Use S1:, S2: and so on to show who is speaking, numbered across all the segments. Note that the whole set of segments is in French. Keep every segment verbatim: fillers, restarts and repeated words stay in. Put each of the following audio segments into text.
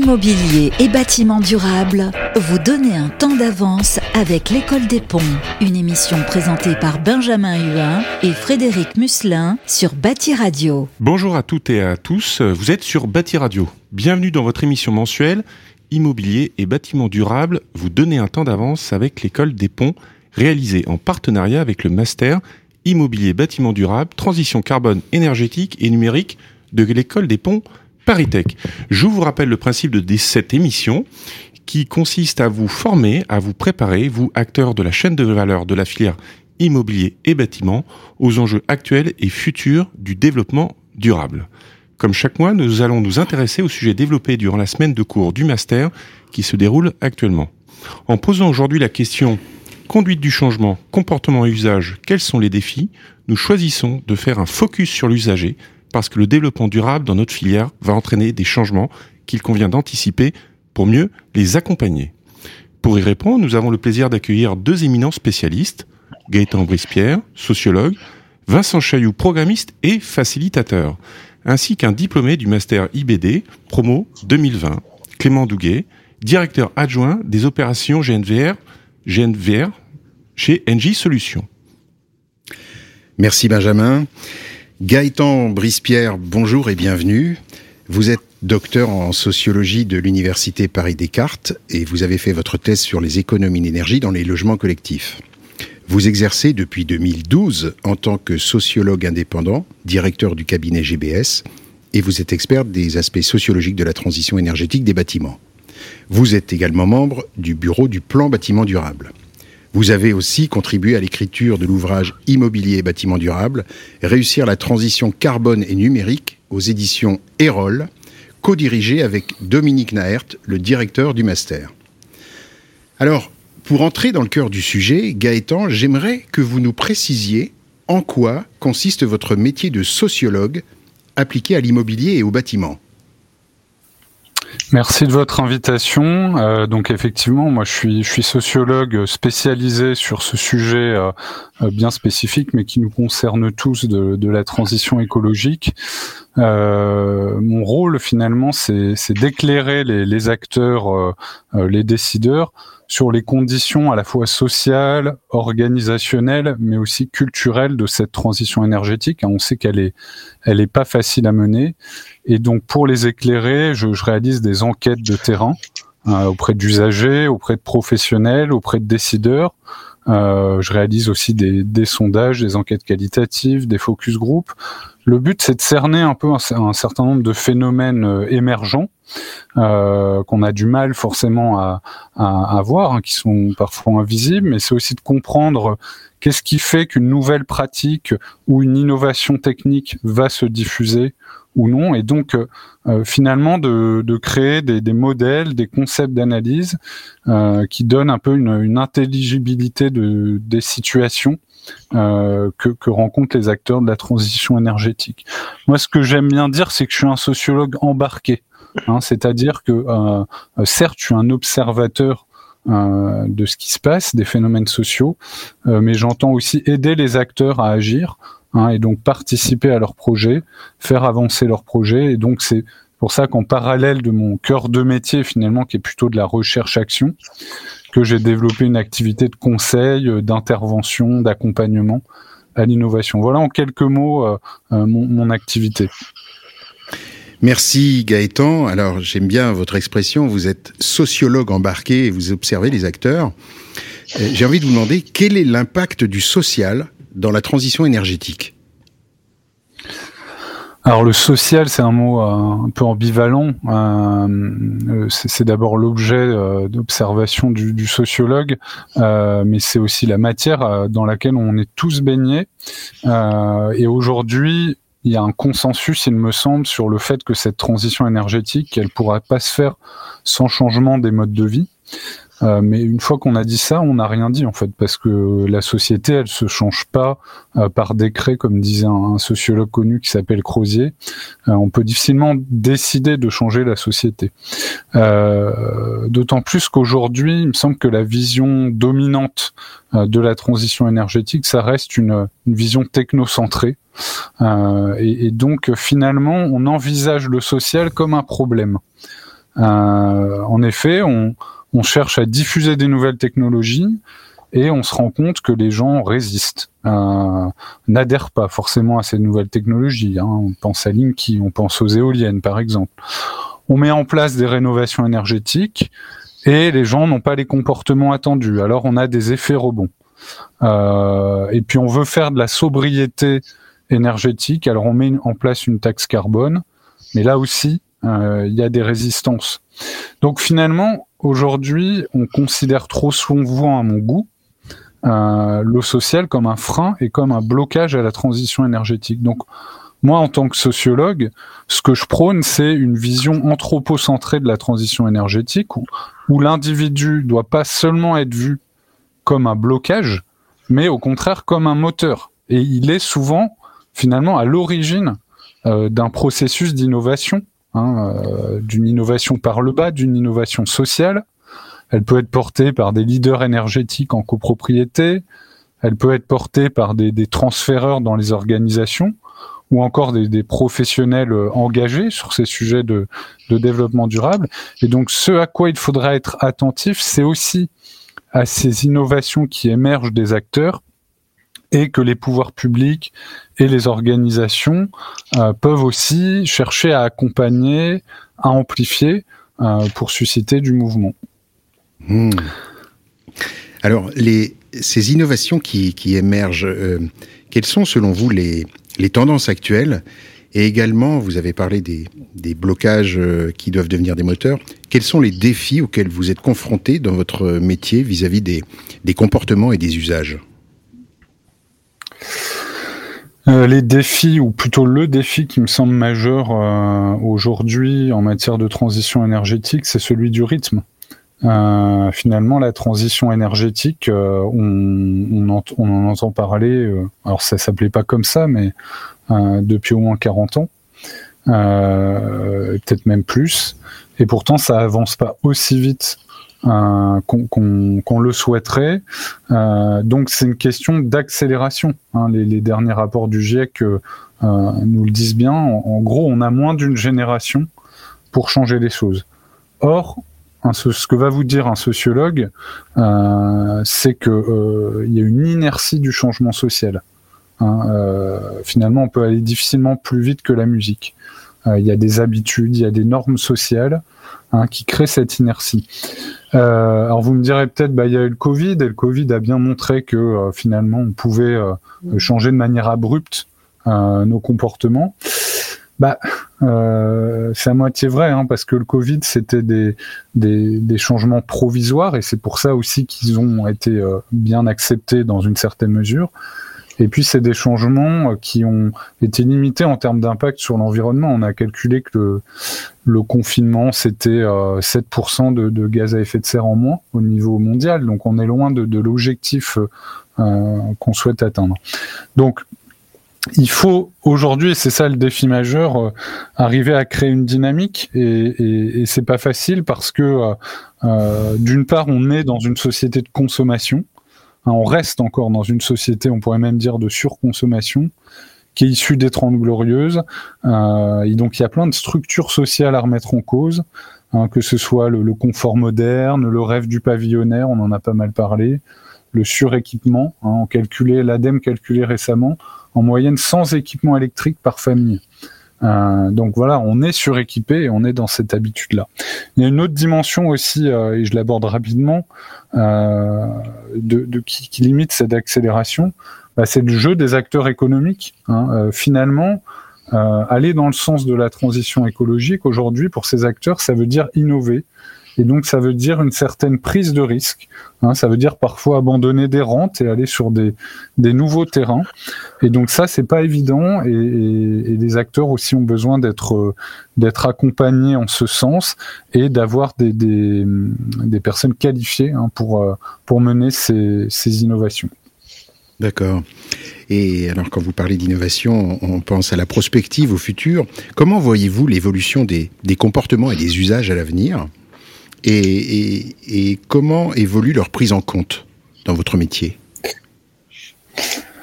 S1: Immobilier et bâtiments durables, vous donnez un temps d'avance avec l'École des Ponts. Une émission présentée par Benjamin Huin et Frédéric Musselin sur Bâti Radio.
S2: Bonjour à toutes et à tous, vous êtes sur Bâti Radio. Bienvenue dans votre émission mensuelle Immobilier et bâtiments durables, vous donnez un temps d'avance avec l'École des Ponts, réalisée en partenariat avec le Master Immobilier bâtiments durables, transition carbone énergétique et numérique de l'École des Ponts ParisTech. Je vous rappelle le principe de cette émission qui consiste à vous former, à vous préparer, vous acteurs de la chaîne de valeur de la filière immobilier et bâtiment, aux enjeux actuels et futurs du développement durable. Comme chaque mois, nous allons nous intéresser au sujet développé durant la semaine de cours du Master qui se déroule actuellement. En posant aujourd'hui la question « Conduite du changement, comportement et usage, quels sont les défis ?», nous choisissons de faire un focus sur l'usager parce que le développement durable dans notre filière va entraîner des changements qu'il convient d'anticiper pour mieux les accompagner. Pour y répondre, nous avons le plaisir d'accueillir deux éminents spécialistes, Gaëtan Brispierre, sociologue, Vincent Chailloux, programmiste et facilitateur, ainsi qu'un diplômé du Master I B D, promo deux mille vingt, Clément Douguet, directeur adjoint des opérations G N V R, G N V R chez Engie Solutions.
S3: Merci Benjamin. Gaëtan Brispierre, bonjour et bienvenue. Vous êtes docteur en sociologie de l'Université Paris-Descartes et vous avez fait votre thèse sur les économies d'énergie dans les logements collectifs. Vous exercez depuis deux mille douze en tant que sociologue indépendant, directeur du cabinet G B S, et vous êtes expert des aspects sociologiques de la transition énergétique des bâtiments. Vous êtes également membre du bureau du plan bâtiment durable. Vous avez aussi contribué à l'écriture de l'ouvrage Immobilier et bâtiments durables, réussir la transition carbone et numérique aux éditions Erol, co-dirigé avec Dominique Naert, le directeur du Master. Alors, pour entrer dans le cœur du sujet, Gaëtan, j'aimerais que vous nous précisiez en quoi consiste votre métier de sociologue appliqué à l'immobilier et au bâtiment.
S4: Merci de votre invitation. Euh, donc effectivement, moi je suis, je suis sociologue spécialisé sur ce sujet euh, bien spécifique, mais qui nous concerne tous de, de la transition écologique. Euh, mon rôle finalement, c'est, c'est d'éclairer les, les acteurs, euh, les décideurs, sur les conditions à la fois sociales, organisationnelles, mais aussi culturelles de cette transition énergétique. On sait qu'elle est, elle est pas facile à mener. Et donc, pour les éclairer, je, je réalise des enquêtes de terrain euh, auprès d'usagers, auprès de professionnels, auprès de décideurs. Euh, je réalise aussi des, des sondages, des enquêtes qualitatives, des focus group. Le but, c'est de cerner un peu un, un certain nombre de phénomènes euh, émergents euh, qu'on a du mal forcément à, à, à voir, hein, qui sont parfois invisibles, mais c'est aussi de comprendre qu'est-ce qui fait qu'une nouvelle pratique ou une innovation technique va se diffuser ou non, et donc euh, finalement de, de créer des, des modèles, des concepts d'analyse euh, qui donnent un peu une, une intelligibilité de, des situations euh, que, que rencontrent les acteurs de la transition énergétique. Moi, ce que j'aime bien dire, c'est que je suis un sociologue embarqué, hein, c'est-à-dire que euh, certes, je suis un observateur euh, de ce qui se passe, des phénomènes sociaux, euh, mais j'entends aussi aider les acteurs à agir, hein, et donc participer à leurs projets, faire avancer leurs projets. Et donc c'est pour ça qu'en parallèle de mon cœur de métier finalement, qui est plutôt de la recherche-action, que j'ai développé une activité de conseil, d'intervention, d'accompagnement à l'innovation. Voilà en quelques mots euh, euh, mon, mon activité.
S3: Merci Gaëtan. Alors j'aime bien votre expression, vous êtes sociologue embarqué et vous observez les acteurs. J'ai envie de vous demander quel est l'impact du social dans la transition énergétique ?
S4: Alors le social, c'est un mot euh, un peu ambivalent. Euh, c'est, c'est d'abord l'objet euh, d'observation du, du sociologue, euh, mais c'est aussi la matière euh, dans laquelle on est tous baignés. Euh, et aujourd'hui, il y a un consensus, il me semble, sur le fait que cette transition énergétique, elle pourra pas se faire sans changement des modes de vie. Euh, mais une fois qu'on a dit ça, on n'a rien dit en fait, parce que la société, elle se change pas euh, par décret, comme disait un, un sociologue connu qui s'appelle Crozier. Euh, on peut difficilement décider de changer la société. Euh, d'autant plus qu'aujourd'hui, il me semble que la vision dominante euh, de la transition énergétique, ça reste une, une vision technocentrée. Euh, et, et donc finalement, on envisage le social comme un problème. Euh, en effet, on, on cherche à diffuser des nouvelles technologies et on se rend compte que les gens résistent, euh, n'adhèrent pas forcément à ces nouvelles technologies. Hein. On pense à Linky, on pense aux éoliennes par exemple. On met en place des rénovations énergétiques et les gens n'ont pas les comportements attendus. Alors on a des effets rebonds. Euh, et puis on veut faire de la sobriété énergétique, alors on met en place une taxe carbone, mais là aussi, euh, il y a des résistances. Donc finalement, aujourd'hui, on considère trop souvent, à mon goût, euh, l'eau sociale comme un frein et comme un blocage à la transition énergétique. Donc moi, en tant que sociologue, ce que je prône, c'est une vision anthropocentrée de la transition énergétique, où, où l'individu doit pas seulement être vu comme un blocage, mais au contraire comme un moteur. Et il est souvent, finalement, à l'origine euh, d'un processus d'innovation, hein, euh, d'une innovation par le bas, d'une innovation sociale. Elle peut être portée par des leaders énergétiques en copropriété, elle peut être portée par des, des transféreurs dans les organisations, ou encore des, des professionnels engagés sur ces sujets de, de développement durable. Et donc, ce à quoi il faudra être attentif, c'est aussi à ces innovations qui émergent des acteurs et que les pouvoirs publics et les organisations euh, peuvent aussi chercher à accompagner, à amplifier euh, pour susciter du mouvement.
S3: Mmh. Alors, les, ces innovations qui, qui émergent, euh, quelles sont selon vous les, les tendances actuelles ? Et également, vous avez parlé des, des blocages euh, qui doivent devenir des moteurs. Quels sont les défis auxquels vous êtes confrontés dans votre métier vis-à-vis des, des comportements et des usages ?
S4: Euh, les défis, ou plutôt le défi qui me semble majeur euh, aujourd'hui en matière de transition énergétique, c'est celui du rythme. Euh, finalement, la transition énergétique, euh, on, on, ent- on en entend parler, euh, alors ça s'appelait pas comme ça, mais euh, depuis au moins quarante ans, euh, peut-être même plus, et pourtant ça avance pas aussi vite euh, qu'on, qu'on, qu'on le souhaiterait. Euh, donc c'est une question d'accélération. Hein. Les, les derniers rapports du GIEC euh, nous le disent bien. En, en gros, on a moins d'une génération pour changer les choses. Or, Un, ce que va vous dire un sociologue, euh, c'est que euh, il y a une inertie du changement social. Hein, euh, finalement, on peut aller difficilement plus vite que la musique. Euh, il y a des habitudes, il y a des normes sociales hein, qui créent cette inertie. Euh, alors vous me direz peut-être, bah il y a eu le Covid, et le Covid a bien montré que euh, finalement on pouvait euh, changer de manière abrupte euh, nos comportements. Bah, euh, c'est à moitié vrai, hein, parce que le Covid, c'était des, des, des changements provisoires, et c'est pour ça aussi qu'ils ont été euh, bien acceptés dans une certaine mesure. Et puis, c'est des changements qui ont été limités en termes d'impact sur l'environnement. On a calculé que le, le confinement, c'était euh, sept pour cent de, de gaz à effet de serre en moins au niveau mondial. Donc, on est loin de, de l'objectif euh, qu'on souhaite atteindre. Donc, il faut aujourd'hui, et c'est ça le défi majeur, euh, arriver à créer une dynamique, et, et, et c'est pas facile parce que euh, d'une part, on est dans une société de consommation, hein, on reste encore dans une société, on pourrait même dire de surconsommation, qui est issue des Trente Glorieuses, euh, et donc il y a plein de structures sociales à remettre en cause, hein, que ce soit le, le confort moderne, le rêve du pavillonnaire, on en a pas mal parlé, le suréquipement, hein, on calculait, l'ADEME calculait récemment, en moyenne cent équipements électriques par famille. Euh, donc voilà, on est suréquipé et on est dans cette habitude-là. Il y a une autre dimension aussi, euh, et je l'aborde rapidement, euh, de, de, qui, qui limite cette accélération, bah, c'est le jeu des acteurs économiques. Hein. Euh, finalement, euh, aller dans le sens de la transition écologique, aujourd'hui, pour ces acteurs, ça veut dire innover. Et donc, ça veut dire une certaine prise de risque. Hein, ça veut dire parfois abandonner des rentes et aller sur des, des nouveaux terrains. Et donc ça, c'est pas évident. Et, et, et les acteurs aussi ont besoin d'être, d'être accompagnés en ce sens et d'avoir des, des, des personnes qualifiées hein, pour, pour mener ces, ces innovations.
S3: D'accord. Et alors, quand vous parlez d'innovation, on pense à la prospective, au futur. Comment voyez-vous l'évolution des, des comportements et des usages à l'avenir ? Et, et, et comment évolue leur prise en compte dans votre métier ?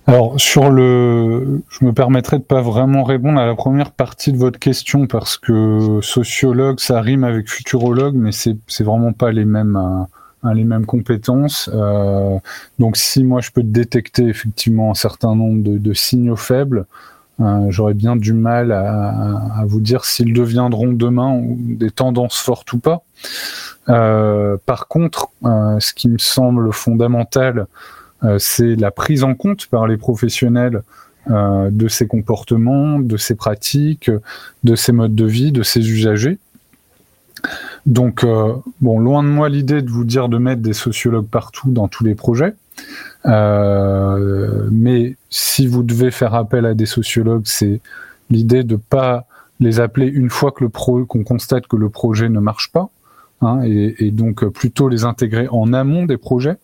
S4: Alors sur le, je me permettrai de pas vraiment répondre à la première partie de votre question parce que sociologue, ça rime avec futurologue, mais c'est c'est vraiment pas les mêmes euh, les mêmes compétences. Euh, donc si moi je peux détecter effectivement un certain nombre de, de signaux faibles, euh, j'aurais bien du mal à, à vous dire s'ils deviendront demain ou des tendances fortes ou pas. Euh, par contre, euh, ce qui me semble fondamental, Euh, c'est la prise en compte par les professionnels euh, de ces comportements, de ces pratiques, de ces modes de vie, de ces usagers. Donc, euh, bon, loin de moi l'idée de vous dire de mettre des sociologues partout dans tous les projets, euh, mais si vous devez faire appel à des sociologues, c'est l'idée de pas les appeler une fois que le pro, qu'on constate que le projet ne marche pas, hein, et, et donc plutôt les intégrer en amont des projets.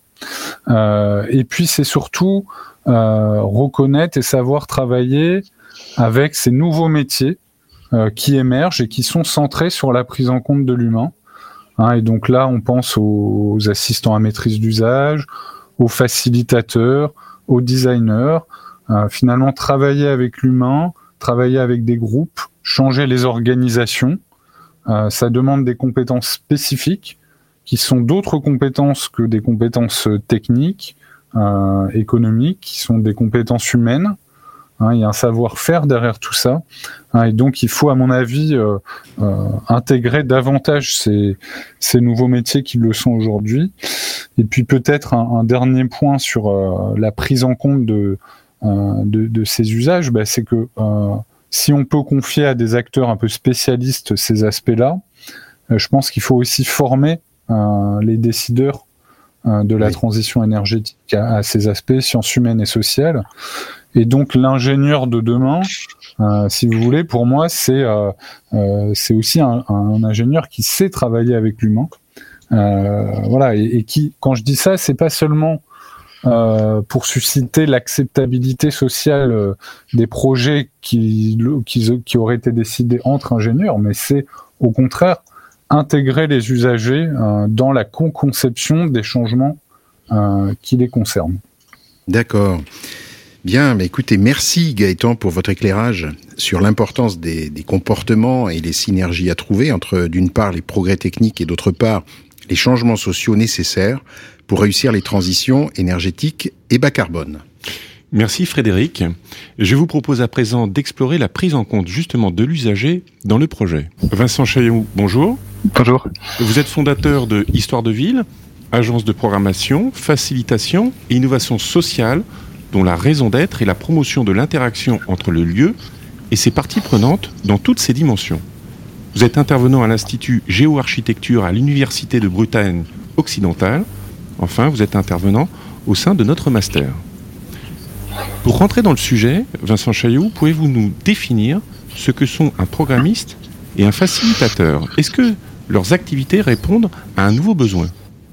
S4: Euh, et puis c'est surtout euh, reconnaître et savoir travailler avec ces nouveaux métiers euh, qui émergent et qui sont centrés sur la prise en compte de l'humain. Hein, et donc là, on pense aux, aux assistants à maîtrise d'usage, aux facilitateurs, aux designers. Euh, finalement, travailler avec l'humain, travailler avec des groupes, changer les organisations, euh, ça demande des compétences spécifiques qui sont d'autres compétences que des compétences techniques, euh, économiques, qui sont des compétences humaines. Hein, il y a un savoir-faire derrière tout ça. Hein, et donc, il faut, à mon avis, euh, euh, intégrer davantage ces, ces nouveaux métiers qui le sont aujourd'hui. Et puis, peut-être un, un dernier point sur euh, la prise en compte de, euh, de, de ces usages, bah, c'est que euh, si on peut confier à des acteurs un peu spécialistes ces aspects-là, euh, je pense qu'il faut aussi former Euh, les décideurs euh, de la oui. transition énergétique à, à ces aspects, sciences humaines et sociales. Et donc l'ingénieur de demain, euh, si vous voulez, pour moi, c'est euh, euh, c'est aussi un, un ingénieur qui sait travailler avec l'humain. Euh, voilà, et, et qui, quand je dis ça, c'est pas seulement euh, pour susciter l'acceptabilité sociale euh, des projets qui, qui qui auraient été décidés entre ingénieurs, mais c'est au contraire intégrer les usagers euh, dans la co-conception des changements euh, qui les concernent.
S3: D'accord. Bien, mais écoutez, merci Gaëtan pour votre éclairage sur l'importance des, des comportements et les synergies à trouver entre, d'une part, les progrès techniques et d'autre part, les changements sociaux nécessaires pour réussir les transitions énergétiques et bas carbone.
S2: Merci Frédéric. Je vous propose à présent d'explorer la prise en compte justement de l'usager dans le projet. Vincent Chailloux, bonjour.
S5: Bonjour.
S2: Vous êtes fondateur de Histoire de Ville, agence de programmation, facilitation et innovation sociale dont la raison d'être est la promotion de l'interaction entre le lieu et ses parties prenantes dans toutes ses dimensions. Vous êtes intervenant à l'Institut Géo-Architecture à l'Université de Bretagne occidentale. Enfin, vous êtes intervenant au sein de notre master. Pour rentrer dans le sujet, Vincent Chailloux, pouvez-vous nous définir ce que sont un programmiste et un facilitateur ? Est-ce que leurs activités répondent à un nouveau besoin ?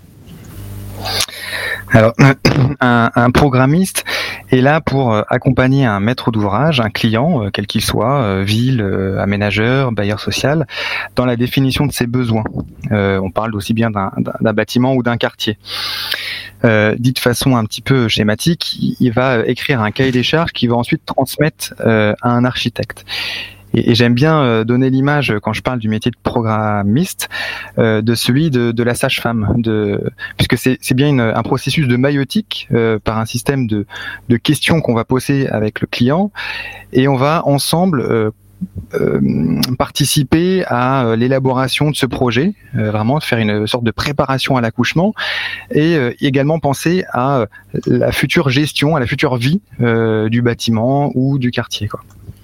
S5: Alors, un, un programmiste est là pour accompagner un maître d'ouvrage, un client, quel qu'il soit, ville, aménageur, bailleur social, dans la définition de ses besoins. Euh, on parle aussi bien d'un, d'un bâtiment ou d'un quartier. Euh, dit de façon un petit peu schématique, il va écrire un cahier des charges qu'il va ensuite transmettre euh, à un architecte. Et, et j'aime bien euh, donner l'image, quand je parle du métier de programmiste, euh, de celui de, de la sage-femme, de, puisque c'est, c'est bien une, un processus de maïeutique euh, par un système de, de questions qu'on va poser avec le client, et on va ensemble euh, Euh, participer à euh, l'élaboration de ce projet, euh, vraiment faire une sorte de préparation à l'accouchement, et euh, également penser à euh, la future gestion, à la future vie euh, du bâtiment ou du quartier, quoi.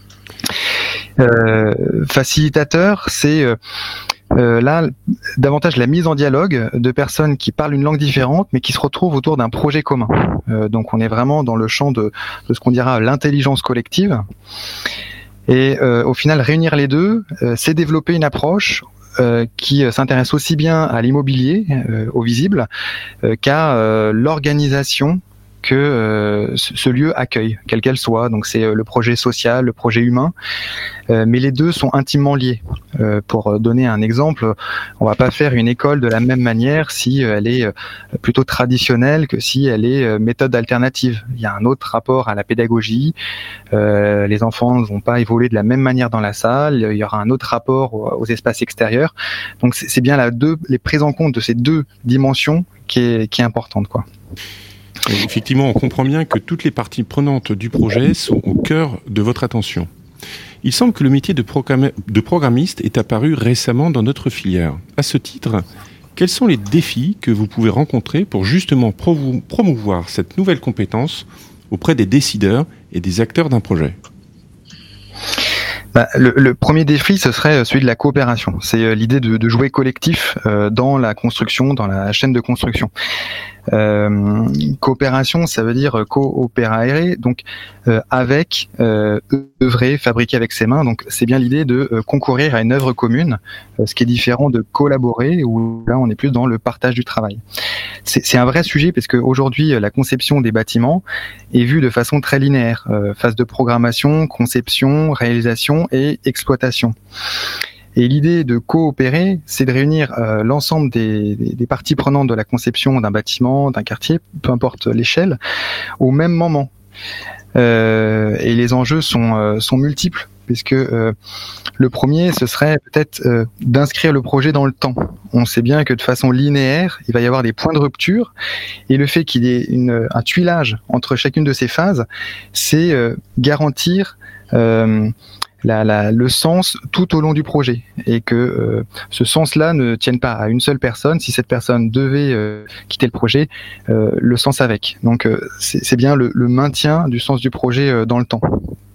S5: Euh, facilitateur, c'est euh, euh, là davantage la mise en dialogue de personnes qui parlent une langue différente mais qui se retrouvent autour d'un projet commun. Euh, donc on est vraiment dans le champ de, de ce qu'on dira l'intelligence collective. Et euh, au final, réunir les deux, euh, c'est développer une approche euh, qui s'intéresse aussi bien à l'immobilier, euh, au visible, euh, qu'à euh, l'organisation, que euh, ce lieu accueille, quelle qu'elle soit. Donc c'est le projet social, le projet humain, euh, mais les deux sont intimement liés. Euh, pour donner un exemple, on va pas faire une école de la même manière si elle est plutôt traditionnelle que si elle est méthode alternative. Il y a un autre rapport à la pédagogie. Euh, les enfants ne vont pas évoluer de la même manière dans la salle. Il y aura un autre rapport aux, aux espaces extérieurs. Donc c'est, c'est bien la deux, les prises en compte de ces deux dimensions qui est, qui est importante, quoi.
S2: Effectivement, on comprend bien que toutes les parties prenantes du projet sont au cœur de votre attention. Il semble que le métier de, programme, de programmiste est apparu récemment dans notre filière. À ce titre, quels sont les défis que vous pouvez rencontrer pour justement pro- promouvoir cette nouvelle compétence auprès des décideurs et des acteurs d'un projet ?
S5: Bah, le, le premier défi, ce serait celui de la coopération. C'est euh, l'idée de, de jouer collectif euh, dans la construction, dans la chaîne de construction. Euh, coopération, ça veut dire coopérer, donc euh, avec, euh, œuvrer, fabriquer avec ses mains. Donc c'est bien l'idée de euh, concourir à une œuvre commune, euh, ce qui est différent de collaborer, où là on est plus dans le partage du travail. C'est, c'est un vrai sujet parce qu'aujourd'hui la conception des bâtiments est vue de façon très linéaire, euh, phase de programmation, conception, réalisation et exploitation. Et l'idée de coopérer, c'est de réunir euh, l'ensemble des, des, des parties prenantes de la conception d'un bâtiment, d'un quartier, peu importe l'échelle, au même moment. Euh, et les enjeux sont, euh, sont multiples, puisque euh, le premier, ce serait peut-être euh, d'inscrire le projet dans le temps. On sait bien que de façon linéaire, il va y avoir des points de rupture, et le fait qu'il y ait une, un tuilage entre chacune de ces phases, c'est euh, garantir euh, La, la, le sens tout au long du projet, et que euh, ce sens-là ne tienne pas à une seule personne. Si cette personne devait euh, quitter le projet, euh, le sens avec. Donc euh, c'est, c'est bien le, le maintien du sens du projet euh, dans le temps.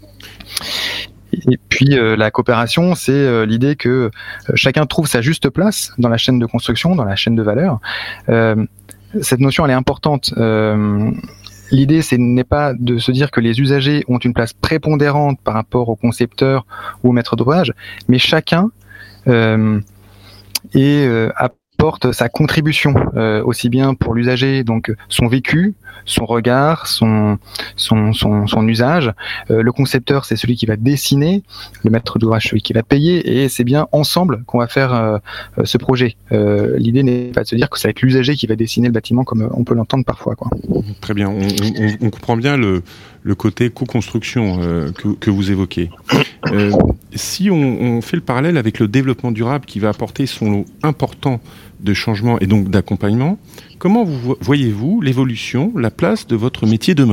S5: Et puis euh, la coopération, c'est euh, l'idée que euh, chacun trouve sa juste place dans la chaîne de construction, dans la chaîne de valeur. Euh, cette notion, elle est importante. Euh, L'idée, ce n'est pas de se dire que les usagers ont une place prépondérante par rapport au concepteur ou au maître d'ouvrage, mais chacun euh, est, euh, apporte sa contribution, euh, aussi bien pour l'usager, donc son vécu, son regard, son, son, son, son usage. Euh, le concepteur, c'est celui qui va dessiner, le maître d'ouvrage, celui qui va payer, et c'est bien ensemble qu'on va faire euh, ce projet. Euh, l'idée n'est pas de se dire que ça va être l'usager qui va dessiner le bâtiment comme on peut l'entendre parfois, quoi.
S2: Très bien, on, on, on comprend bien le, le côté co-construction euh, que, que vous évoquez. Euh, si on, on fait le parallèle avec le développement durable qui va apporter son lot important de changement et donc d'accompagnement, comment vous voyez-vous l'évolution, la place de votre métier demain ?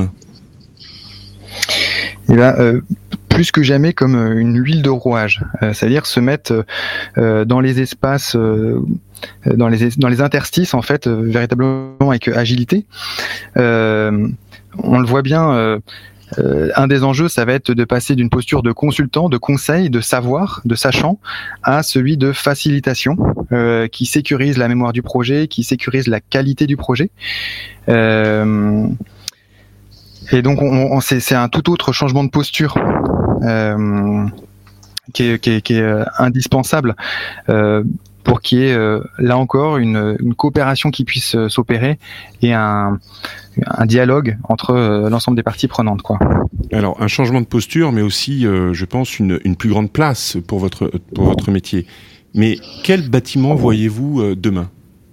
S5: Eh bien, euh, plus que jamais comme une huile de rouage, euh, c'est-à-dire se mettre euh, dans les espaces, euh, dans les dans les interstices en fait, euh, véritablement avec agilité. Euh, on le voit bien. Euh, Euh, un des enjeux, ça va être de passer d'une posture de consultant, de conseil, de savoir, de sachant, à celui de facilitation, euh, qui sécurise la mémoire du projet, qui sécurise la qualité du projet. Euh, et donc, on, on, c'est, c'est un tout autre changement de posture euh, qui est, qui est, qui est indispensable. Euh, pour qu'il y ait, euh, là encore, une, une coopération qui puisse euh, s'opérer et un, un dialogue entre euh, l'ensemble des parties prenantes, quoi.
S2: Alors, un changement de posture, mais aussi, euh, je pense, une, une plus grande place pour votre, pour votre métier. Mais quel bâtiment voyez-vous euh, demain ?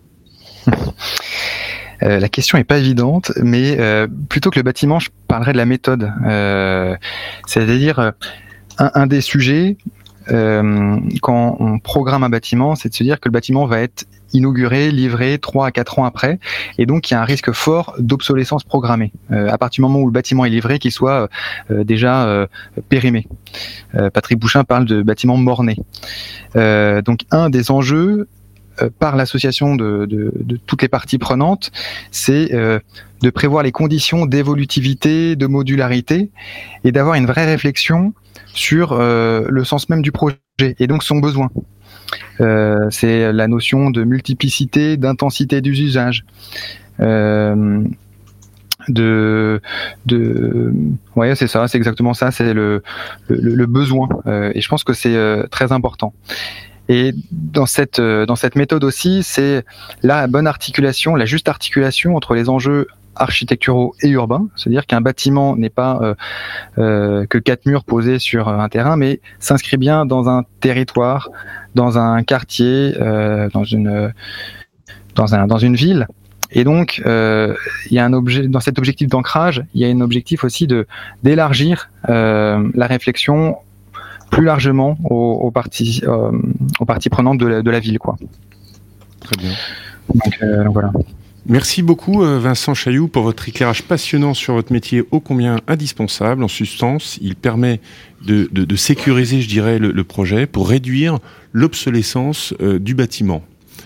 S5: Euh, la question est pas évidente, mais euh, plutôt que le bâtiment, je parlerai de la méthode. Euh, c'est-à-dire, euh, un, un des sujets... Euh, quand on programme un bâtiment, c'est de se dire que le bâtiment va être inauguré, livré trois à quatre ans après, et donc il y a un risque fort d'obsolescence programmée. Euh, à partir du moment où le bâtiment est livré, qu'il soit euh, déjà euh, périmé. Euh, Patrick Bouchin parle de bâtiment mort-né. Euh, donc un des enjeux euh, par l'association de, de, de toutes les parties prenantes, c'est euh, de prévoir les conditions d'évolutivité, de modularité, et d'avoir une vraie réflexion sur euh, le sens même du projet et donc son besoin. Euh, c'est la notion de multiplicité, d'intensité des usages, euh, de, de, ouais, c'est ça, c'est exactement ça, c'est le, le, le besoin. Euh, et je pense que c'est euh, très important. Et dans cette dans cette méthode aussi, c'est la bonne articulation, la juste articulation entre les enjeux architecturaux et urbains, c'est-à-dire qu'un bâtiment n'est pas euh, euh, que quatre murs posés sur un terrain, mais s'inscrit bien dans un territoire, dans un quartier, euh, dans une dans un dans une ville. Et donc, euh, il y a un objet dans cet objectif d'ancrage, il y a un objectif aussi de d'élargir euh, la réflexion plus largement aux, aux parties euh, aux parties prenantes de la, de la ville, quoi.
S2: Très bien.
S5: Donc, euh, donc voilà.
S2: Merci beaucoup Vincent Chailloux pour votre éclairage passionnant sur votre métier ô combien indispensable. En substance, il permet de, de, de sécuriser, je dirais, le, le projet pour réduire l'obsolescence euh, du bâtiment.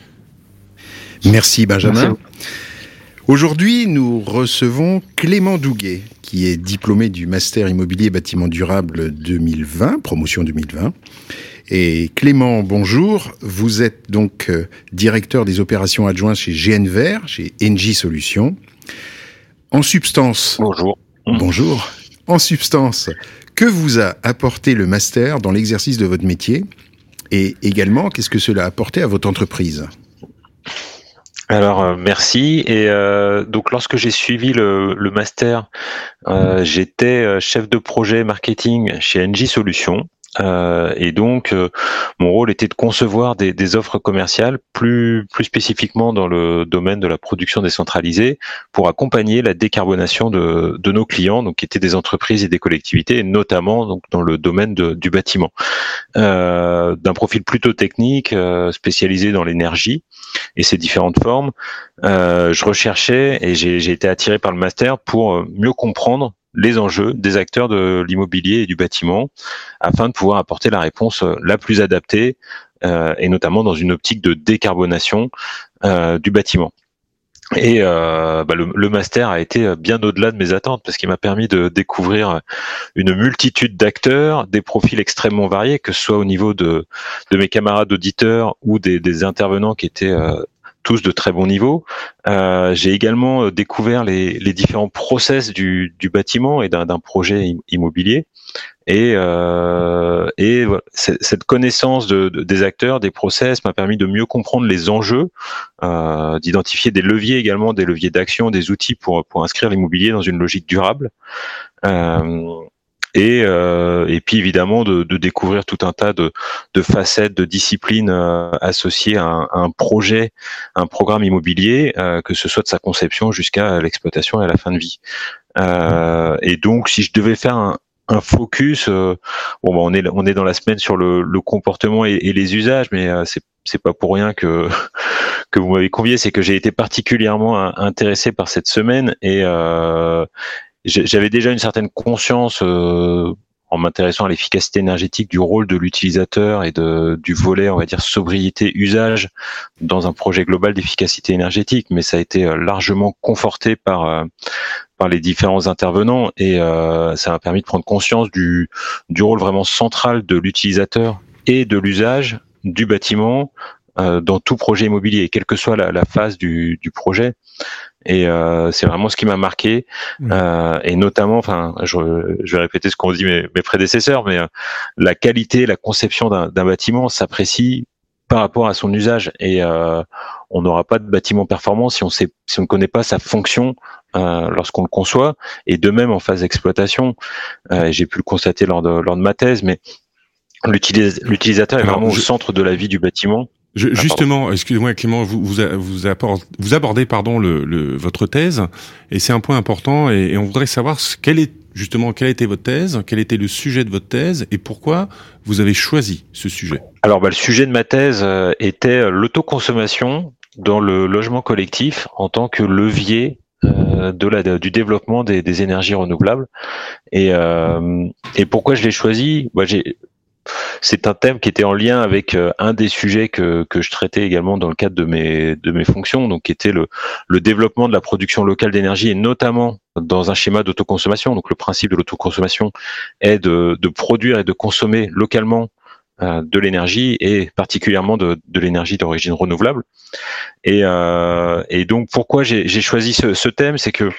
S3: Merci Benjamin.
S5: Merci.
S3: Aujourd'hui, nous recevons Clément Douguet, qui est diplômé du Master Immobilier Bâtiment Durable deux mille vingt, promotion deux mille vingt. Et Clément, bonjour. Vous êtes donc euh, directeur des opérations adjoints chez G N Vert, chez Engie Solutions. En substance...
S6: Bonjour.
S3: Bonjour. En substance, que vous a apporté le Master dans l'exercice de votre métier? Et également, qu'est-ce que cela a apporté à votre entreprise?
S6: Alors euh, merci. Et euh, donc lorsque j'ai suivi le, le master, euh, j'étais chef de projet marketing chez Engie Solutions. Euh, et donc euh, mon rôle était de concevoir des, des offres commerciales plus plus spécifiquement dans le domaine de la production décentralisée pour accompagner la décarbonation de, de nos clients, donc qui étaient des entreprises et des collectivités, et notamment donc dans le domaine de, du bâtiment, euh, d'un profil plutôt technique, euh, spécialisé dans l'énergie et ses différentes formes. Euh, je recherchais et j'ai, j'ai été attiré par le master pour mieux comprendre les enjeux des acteurs de l'immobilier et du bâtiment afin de pouvoir apporter la réponse la plus adaptée euh, et notamment dans une optique de décarbonation euh, du bâtiment. Et euh, bah le, le master a été bien au-delà de mes attentes parce qu'il m'a permis de découvrir une multitude d'acteurs, des profils extrêmement variés, que ce soit au niveau de, de mes camarades auditeurs ou des, des intervenants qui étaient euh, tous de très bon niveau. Euh, j'ai également découvert les, les différents process du, du bâtiment et d'un, d'un projet immobilier. Et, euh, et voilà, cette connaissance de, de, des acteurs, des process m'a permis de mieux comprendre les enjeux, euh, d'identifier des leviers également, des leviers d'action, des outils pour, pour inscrire l'immobilier dans une logique durable. Euh, Et, euh, et puis évidemment de, de découvrir tout un tas de, de facettes, de disciplines euh, associées à un, à un projet, un programme immobilier, euh, que ce soit de sa conception jusqu'à l'exploitation et à la fin de vie. Euh, et donc, si je devais faire un, un focus, euh, bon, bah, on est on est dans la semaine sur le, le comportement et, et les usages, mais euh, c'est c'est pas pour rien que que vous m'avez convié, c'est que j'ai été particulièrement intéressé par cette semaine et euh, j'avais déjà une certaine conscience euh, en m'intéressant à l'efficacité énergétique du rôle de l'utilisateur et de, du volet, on va dire, sobriété, usage dans un projet global d'efficacité énergétique, mais ça a été largement conforté par, euh, par les différents intervenants et euh, ça m'a permis de prendre conscience du, du rôle vraiment central de l'utilisateur et de l'usage du bâtiment euh, dans tout projet immobilier, quelle que soit la, la phase du, du projet. Et euh, c'est vraiment ce qui m'a marqué, mmh. euh, et notamment, enfin, je, je vais répéter ce qu'ont dit mes, mes prédécesseurs, mais euh, la qualité, la conception d'un, d'un bâtiment s'apprécie par rapport à son usage, et euh, on n'aura pas de bâtiment performant si on sait, si on ne connaît pas sa fonction euh, lorsqu'on le conçoit, et de même en phase d'exploitation. Euh, j'ai pu le constater lors de lors de ma thèse, mais l'utilis- l'utilisateur est Alors, vraiment je... au centre de la vie du bâtiment.
S2: Je, justement, excusez-moi Clément, vous vous, vous, abordez, vous abordez pardon le, le, votre thèse et c'est un point important et, et on voudrait savoir ce, quelle est justement quelle était votre thèse, quel était le sujet de votre thèse et pourquoi vous avez choisi ce sujet.
S6: Alors bah, le sujet de ma thèse euh, était l'autoconsommation dans le logement collectif en tant que levier euh, de la de, du développement des, des énergies renouvelables et euh, et pourquoi je l'ai choisi. Bah, j'ai C'est un thème qui était en lien avec euh, un des sujets que que je traitais également dans le cadre de mes de mes fonctions, donc qui était le le développement de la production locale d'énergie et notamment dans un schéma d'autoconsommation. Donc le principe de l'autoconsommation est de de produire et de consommer localement euh, de l'énergie et particulièrement de de l'énergie d'origine renouvelable. Et euh, et donc pourquoi j'ai j'ai choisi ce ce thème, c'est que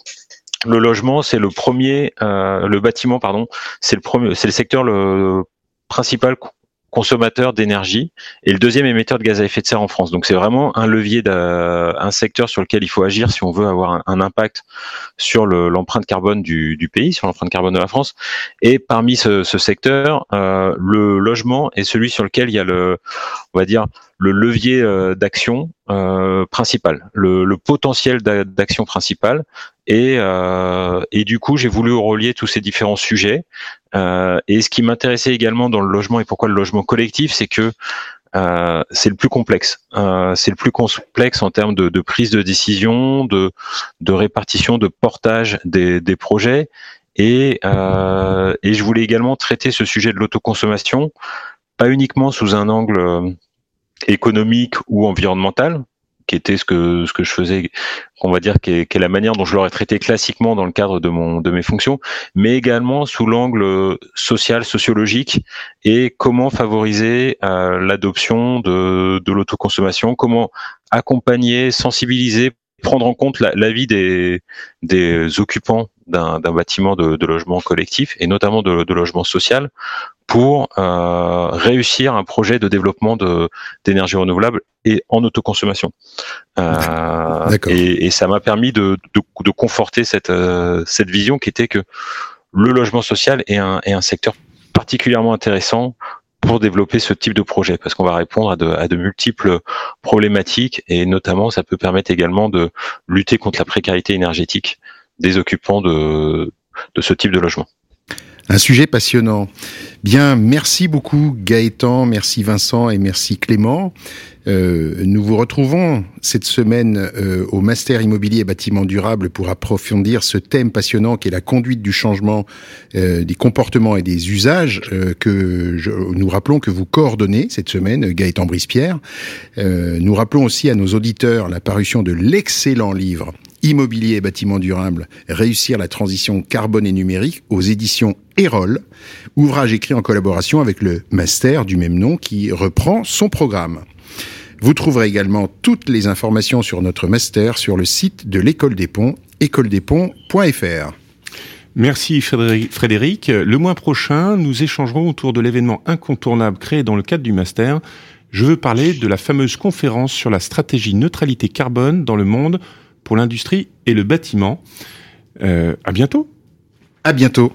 S6: le logement c'est le premier euh, le bâtiment pardon, c'est le premier c'est le secteur le principal consommateur d'énergie et le deuxième émetteur de gaz à effet de serre en France. Donc c'est vraiment un levier, d'un, un secteur sur lequel il faut agir si on veut avoir un, un impact sur le, l'empreinte carbone du, du pays, sur l'empreinte carbone de la France. Et parmi ce, ce secteur, euh, le logement est celui sur lequel il y a le, on va dire, le levier euh, d'action euh, principal, le, le potentiel d'action principal. Et, euh, et du coup, j'ai voulu relier tous ces différents sujets. Euh, et ce qui m'intéressait également dans le logement et pourquoi le logement collectif, c'est que euh, c'est le plus complexe. Euh, c'est le plus complexe en termes de, de prise de décision, de, de répartition, de portage des, des projets. Et, euh, et je voulais également traiter ce sujet de l'autoconsommation, pas uniquement sous un angle économique ou environnemental, qui était ce que ce que je faisais, on va dire, qui est, qui est la manière dont je l'aurais traité classiquement dans le cadre de mon de mes fonctions, mais également sous l'angle social, sociologique, et comment favoriser euh, l'adoption de de l'autoconsommation, comment accompagner, sensibiliser, prendre en compte la, la vie des des occupants d'un d'un bâtiment de, de logement collectif et notamment de, de logement social, pour euh, réussir un projet de développement de d'énergie renouvelable et en autoconsommation. Euh, et, et ça m'a permis de, de, de conforter cette euh, cette vision qui était que le logement social est un est un secteur particulièrement intéressant pour développer ce type de projet, parce qu'on va répondre à de, à de multiples problématiques, et notamment ça peut permettre également de lutter contre la précarité énergétique des occupants de de ce type de logement.
S3: Un sujet passionnant. Bien, merci beaucoup Gaëtan, merci Vincent et merci Clément. Euh, nous vous retrouvons cette semaine euh, au Master Immobilier et Bâtiments Durables pour approfondir ce thème passionnant qui est la conduite du changement euh, des comportements et des usages euh, que je, nous rappelons que vous coordonnez cette semaine, Gaëtan Brispierre. Euh, nous rappelons aussi à nos auditeurs la parution de l'excellent livre Immobilier et Bâtiments Durables, réussir la transition carbone et numérique aux éditions Erol, ouvrage écrit en collaboration avec le Master du même nom qui reprend son programme. Vous trouverez également toutes les informations sur notre Master sur le site de l'École des Ponts, école des ponts point f r.
S2: Merci Frédéric. Le mois prochain, nous échangerons autour de l'événement incontournable créé dans le cadre du Master. Je veux parler de la fameuse conférence sur la stratégie neutralité carbone dans le monde pour l'industrie et le bâtiment. Euh, à bientôt.
S3: À bientôt.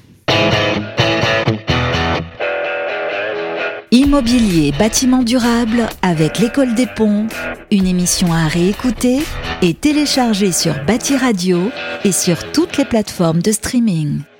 S1: Immobilier, bâtiment durable avec l'École des Ponts, une émission à réécouter et télécharger sur Bâti Radio et sur toutes les plateformes de streaming.